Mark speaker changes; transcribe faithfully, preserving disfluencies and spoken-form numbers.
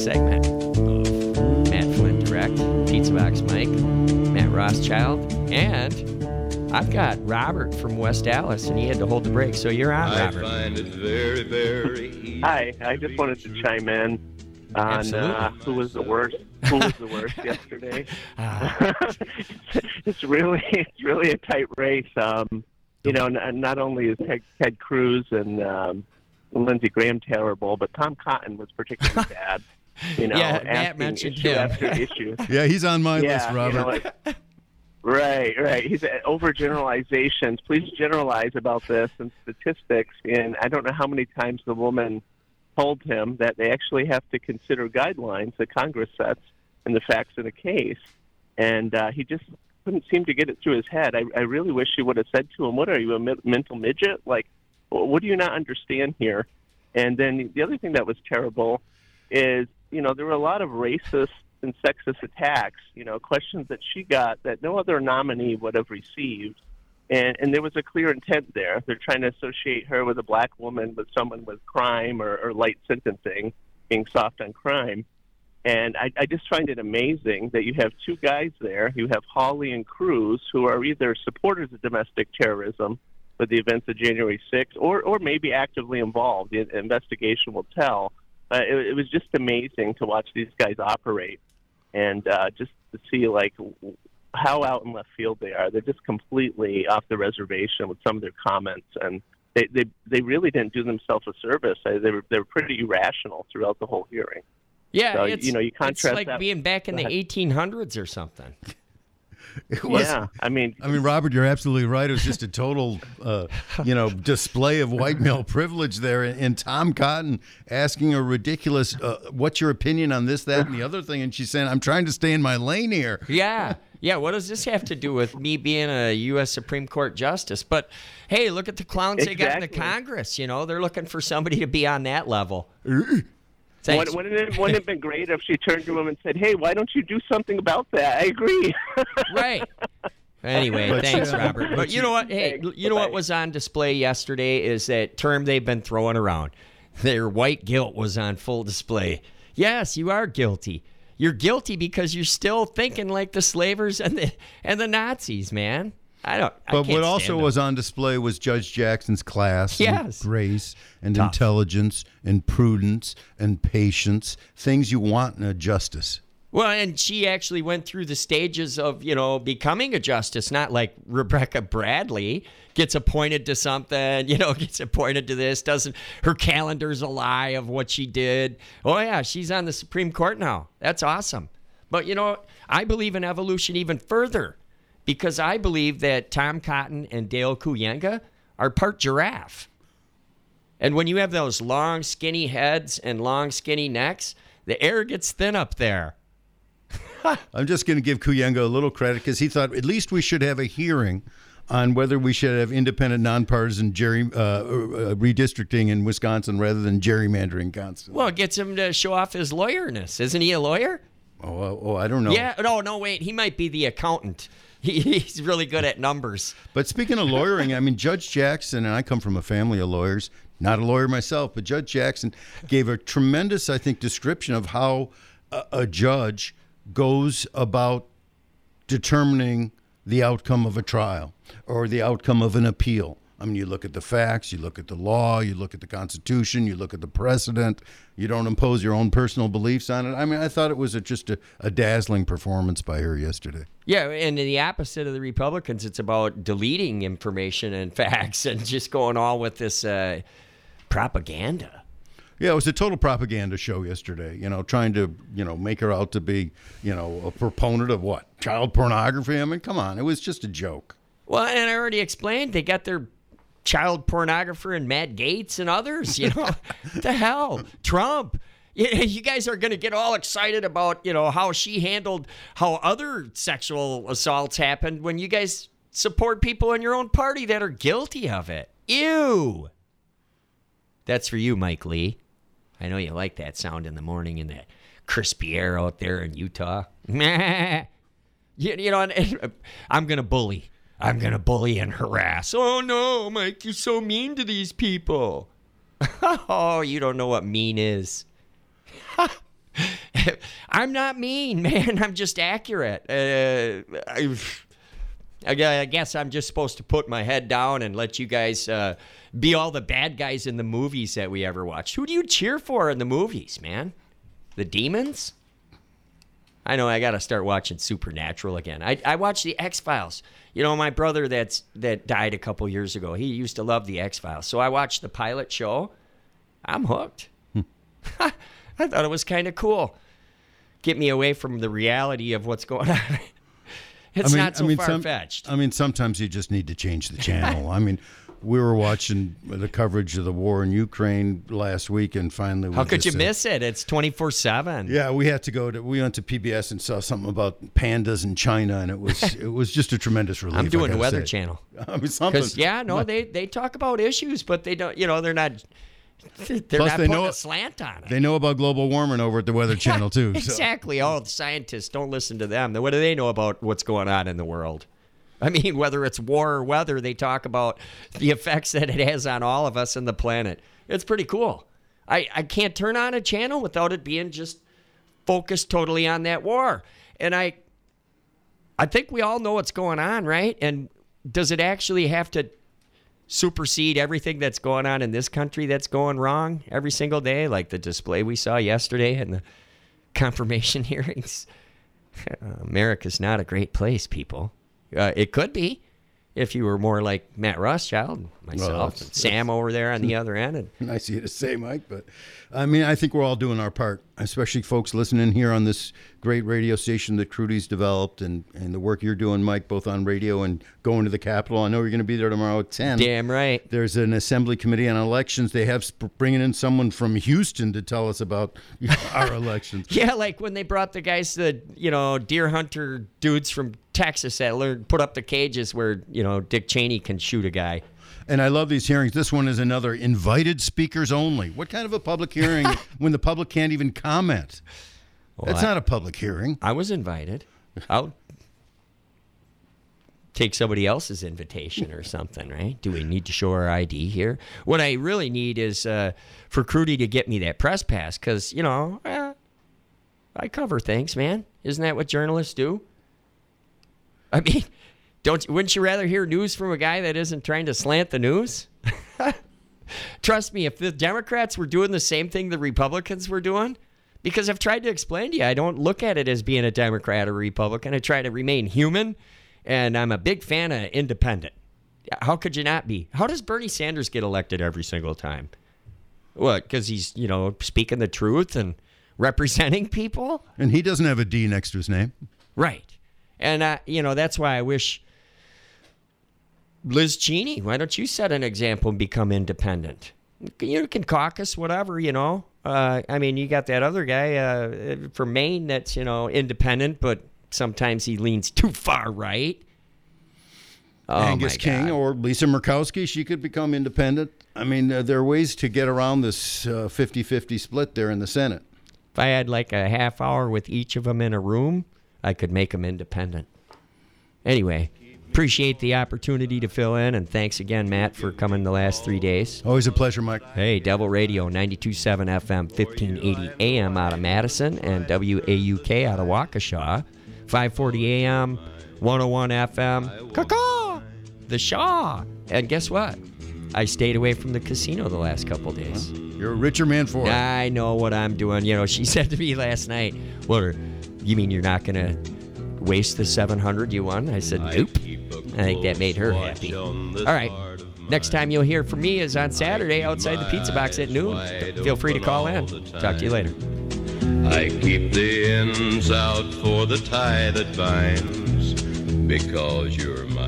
Speaker 1: segment of Matt Flynn Direct, Pizza Box Mike, Matt Rothschild, and I've got Robert from West Dallas, and he had to hold the break, so you're on, Robert.
Speaker 2: I find it very, very easy.
Speaker 3: Hi, I just wanted to chime in on uh, who was the worst. Who was the worst yesterday? Uh. it's really, it's really a tight race. Um, you know, n- not only is Ted, Ted Cruz and um, Lindsey Graham terrible, but Tom Cotton was particularly bad. You know,
Speaker 1: yeah, Matt mentioned
Speaker 3: issue
Speaker 1: him.
Speaker 3: after issue.
Speaker 4: Yeah, he's on my
Speaker 3: yeah,
Speaker 4: list, Robert.
Speaker 3: You know, like, right, right. He's uh, overgeneralizations. Please generalize about this and statistics. And I don't know how many times the woman told him that they actually have to consider guidelines that Congress sets and the facts of the case. And uh, he just couldn't seem to get it through his head. I, I really wish she would have said to him, what are you, a mi- mental midget? Like, what do you not understand here? And then the other thing that was terrible is, you know, there were a lot of racist and sexist attacks, you know, questions that she got that no other nominee would have received. And, and there was a clear intent there. They're trying to associate her with a black woman with someone with crime or, or light sentencing, being soft on crime. And I, I just find it amazing that you have two guys there. You have Hawley and Cruz, who are either supporters of domestic terrorism with the events of January sixth or, or maybe actively involved. The investigation will tell. Uh, it, it was just amazing to watch these guys operate and uh, just to see, like, how out in left field they are. They're just completely off the reservation with some of their comments, and they they, they really didn't do themselves a service. They were they were pretty irrational throughout the whole hearing.
Speaker 1: Yeah,
Speaker 3: so,
Speaker 1: it's,
Speaker 3: you know, you contrast
Speaker 1: it's like
Speaker 3: that,
Speaker 1: being back in the eighteen hundreds or something.
Speaker 4: It was,
Speaker 3: yeah, I mean,
Speaker 4: I mean, Robert, you're absolutely right. It was just a total, uh, you know, display of white male privilege there. And Tom Cotton asking a ridiculous, uh, "What's your opinion on this, that, and the other thing?" And she's saying, "I'm trying to stay in my lane here."
Speaker 1: Yeah, yeah. What does this have to do with me being a U S Supreme Court justice? But hey, look at the clowns
Speaker 3: exactly.
Speaker 1: they got in the Congress. You know, they're looking for somebody to be on that level.
Speaker 3: Wouldn't, wouldn't, it, wouldn't it have been great if she turned to him and said, "Hey, why don't you do something about that?" I agree.
Speaker 1: Right. Anyway,
Speaker 4: But,
Speaker 1: thanks,
Speaker 4: uh,
Speaker 1: Robert. But you know what? Hey,
Speaker 3: Thanks.
Speaker 1: you know what
Speaker 3: Bye-bye.
Speaker 1: was on display yesterday is that term they've been throwing around. Their white guilt was on full display. Yes, you are guilty. You're guilty because you're still thinking like the slavers and the and the Nazis, man. I don't. I
Speaker 4: But
Speaker 1: can't
Speaker 4: what also
Speaker 1: stand them.
Speaker 4: was on display was Judge Jackson's class,
Speaker 1: Yes.
Speaker 4: and grace and
Speaker 1: Tough.
Speaker 4: intelligence and prudence and patience, things you want in a justice.
Speaker 1: Well, and she actually went through the stages of, you know, becoming a justice, not like Rebecca Bradley gets appointed to something, you know, gets appointed to this, doesn't, her calendar's a lie of what she did. Oh, yeah, she's on the Supreme Court now. That's awesome. But, you know, I believe in evolution even further because I believe that Tom Cotton and Dale Kuyenga are part giraffe. And when you have those long, skinny heads and long, skinny necks, the air gets thin up there.
Speaker 4: I'm just going to give Kuyenga a little credit because he thought at least we should have a hearing on whether we should have independent, nonpartisan gerry, uh, uh, redistricting in Wisconsin rather than gerrymandering constantly.
Speaker 1: Well, it gets him to show off his lawyerness. Isn't he a lawyer?
Speaker 4: Oh, oh, oh, I don't know.
Speaker 1: Yeah. No, no, wait. He might be the accountant. He, he's really good at numbers.
Speaker 4: But speaking of lawyering, I mean, Judge Jackson, and I come from a family of lawyers, not a lawyer myself, but Judge Jackson gave a tremendous, I think, description of how a, a judge goes about determining the outcome of a trial or the outcome of an appeal. I mean, you look at the facts, you look at the law, you look at the Constitution, you look at the precedent. You don't impose your own personal beliefs on it. I mean, I thought it was a, just a, a dazzling performance by her yesterday.
Speaker 1: Yeah, and the opposite of the Republicans, it's about deleting information and facts and just going all with this uh, propaganda.
Speaker 4: Yeah, it was a total propaganda show yesterday, you know, trying to, you know, make her out to be, you know, a proponent of what? Child pornography? I mean, come on. It was just a joke.
Speaker 1: Well, and I already explained, they got their child pornographer and Matt Gaetz and others, you know. What the hell? Trump. You, you guys are going to get all excited about, you know, how she handled how other sexual assaults happened when you guys support people in your own party that are guilty of it. Ew. That's for you, Mike Lee. I know you like that sound in the morning in that crispy air out there in Utah. you, you know, and, and I'm going to bully. I'm going to bully and harass. Oh, no, Mike, you're so mean to these people. Oh, you don't know what mean is. I'm not mean, man. I'm just accurate. Uh, I, I guess I'm just supposed to put my head down and let you guys uh, be all the bad guys in the movies that we ever watched. Who do you cheer for in the movies, man? The demons? I know I got to start watching Supernatural again. I, I watched the X-Files. You know, my brother that's that died a couple years ago, he used to love the X-Files. So I watched the pilot show. I'm hooked. I thought it was kind of cool. Get me away from the reality of what's going on. It's
Speaker 4: I mean,
Speaker 1: not so
Speaker 4: I mean, some-
Speaker 1: far-fetched.
Speaker 4: I mean, sometimes you just need to change the channel. I mean, we were watching the coverage of the war in Ukraine last week, and finally, we
Speaker 1: How could
Speaker 4: just
Speaker 1: you
Speaker 4: said-
Speaker 1: miss it? It's twenty-four seven.
Speaker 4: Yeah, we had to go to. We went to P B S and saw something about pandas in China, and it was it was just a tremendous relief.
Speaker 1: I'm
Speaker 4: I
Speaker 1: doing the
Speaker 4: gotta
Speaker 1: Weather
Speaker 4: say.
Speaker 1: Channel.
Speaker 4: I mean, something.
Speaker 1: Because, yeah, no, they, they talk about issues, but they don't, you know, they're not, they're
Speaker 4: Plus,
Speaker 1: not
Speaker 4: they
Speaker 1: putting
Speaker 4: know-
Speaker 1: a slant on it.
Speaker 4: They know about global warming over at the Weather Channel too. So.
Speaker 1: Exactly. All the scientists, don't listen to them. What do they know about what's going on in the world? I mean, whether it's war or weather, they talk about the effects that it has on all of us and the planet. It's pretty cool. I, I can't turn on a channel without it being just focused totally on that war. And I I think we all know what's going on, right? And does it actually have to supersede everything that's going on in this country that's going wrong every single day, like the display we saw yesterday and the confirmation hearings? America's not a great place, people. Uh, it could be if you were more like Matt Rothschild, myself,
Speaker 4: Well, that's-
Speaker 1: and Sam over there on the other end. And
Speaker 4: Nice of you to say, Mike, but I mean, I think we're all doing our part, especially folks listening here on this great radio station that Crudy's developed, and, and the work you're doing, Mike, both on radio and going to the Capitol. I know you're going to be there tomorrow at ten.
Speaker 1: damn right.
Speaker 4: There's an Assembly Committee on Elections. They have sp- bringing in someone from Houston to tell us about our elections.
Speaker 1: Yeah, like when they brought the guys, the you know deer hunter dudes from Texas that learned put up the cages where you know Dick Cheney can shoot a guy.
Speaker 4: And I love these hearings. This one is another invited speakers only. What kind of a public hearing when the public can't even comment?
Speaker 1: Well,
Speaker 4: That's
Speaker 1: I-
Speaker 4: not a public hearing.
Speaker 1: I was invited. I'll take somebody else's invitation or something, right? Do we need to show our I D here? What I really need is uh, for Crudy to get me that press pass because, you know, eh, I cover things, man. Isn't that what journalists do? I mean, don't wouldn't you rather hear news from a guy that isn't trying to slant the news? Trust me, if the Democrats were doing the same thing the Republicans were doing, because I've tried to explain to you, I don't look at it as being a Democrat or Republican. I try to remain human, and I'm a big fan of independent. How could you not be? How does Bernie Sanders get elected every single time? What, because he's, you know, speaking the truth and representing people?
Speaker 4: And he doesn't have a D next to his name.
Speaker 1: Right. And, uh, you know, that's why I wish Liz Cheney, why don't you set an example and become independent? You can caucus, whatever, you know. Uh, I mean, you got that other guy uh, from Maine that's, you know, independent, but sometimes he leans too far right. Oh,
Speaker 4: Angus
Speaker 1: my
Speaker 4: King
Speaker 1: God.
Speaker 4: or Lisa Murkowski, she could become independent. I mean, uh, there are ways to get around this uh, fifty-fifty split there in the Senate.
Speaker 1: If I had like a half hour with each of them in a room, I could make them independent. Anyway, appreciate the opportunity to fill in, and thanks again, Matt, for coming the last three days.
Speaker 4: Always a pleasure, Mike.
Speaker 1: Hey, Devil Radio, ninety-two point seven F M, fifteen eighty A M out of Madison, and W A U K out of Waukesha, five forty A M, one oh one F M, caw the Shaw. And guess what? I stayed away from the casino the last couple days.
Speaker 4: You're a richer man for it.
Speaker 1: I know what I'm doing. You know, she said to me last night, well, you mean you're not going to waste the seven hundred you won? I said, nope. I think that made her happy. All right. Next time you'll hear from me is on Saturday outside the pizza box at noon. Feel free to call in. Talk to you later.
Speaker 2: I keep the ends out for the tie that binds, because you're my